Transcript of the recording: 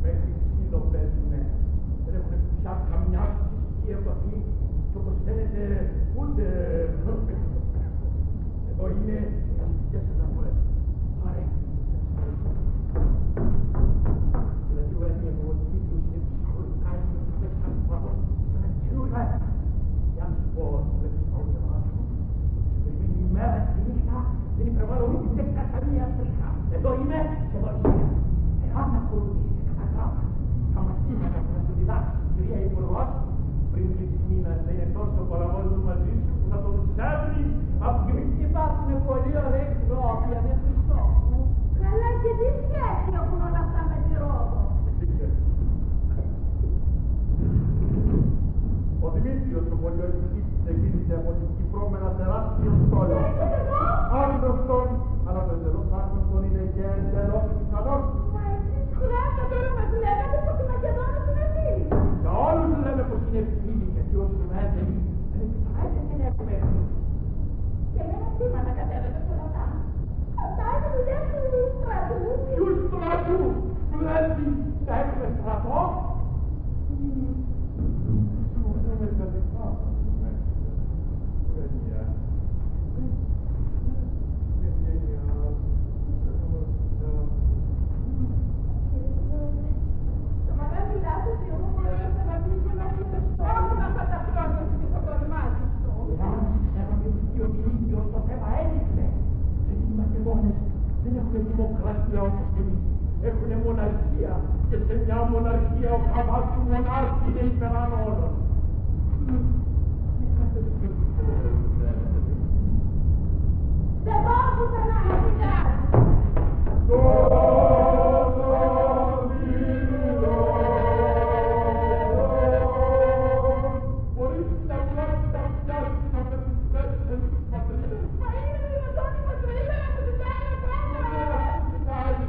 Μέχρι ξύλο παίζουνε. Δεν έχουν πια καμιά φυσική επαφή και όπως φαίνεται ούτε... Εδώ είναι καλλιτικές αναφορές. Ωραία. Δηλαδή ο ενιαγωγοτήτους είναι ψυχολογικά είναι σαν παρόν σαν κιούρα. Για να σου πω, βλέπεις τα όνειρά σου, σου περιμένει η μέρα και η νύχτα, δεν υπερβάλλω ούτε καμία τριχά. Εδώ είμαι και εδώ είσαι. Αν ακολουθήσεις κατά γράμμα τα μαθήματα που θα σου διδάξει η κυρία Υπουργός, πριν λίγους μήνες θα είναι τόσο παραγόντων μαζί σου που θα τον ψάχνει από τη μυστική. Υπάρχουν πολύ ωραίοι τρόποι ανεφριστόμου. Καλά και τι σχέση έχουν όλα αυτά με τη Ρόδο. Ο Δημήτριος ο πολιορκητής ξεκίνησε από την Κύπρο με ένα τεράστιο στόλο. Άγνωστον, αλλά το εντελώς άγνωστον είναι και εντελώς πιθανόν. Μα εσείς χρειάζεται τώρα μας λέγατε πως οι Μακεδόνες είναι φίλοι. Για όλους λέμε πως είναι φίλοι, γιατί όσοι μένει δεν επιτρέπεται να έχουμε. Και εμένα σήμα να κατέβετε σε όλα αυτά. Αυτά είναι δουλειές του στρατού. Ποιου στρατού, δηλαδή, θα έχουμε στρατό. Δεν έχουν δημοκρατία όπως και εμείς. Έχουν μοναρχία και σε μια μοναρχία ο χαβάς του μονάρχη είναι υπεράνω όλων. Δεν πάω πουθενά να πηγάζει. Μπορείς να βγάλεις τα αυτιά σου να με τους πέσεις τους πατρίδες. Μα είναι δυνατόν η πατρίδα να μου ζητάει ένα πράγμα.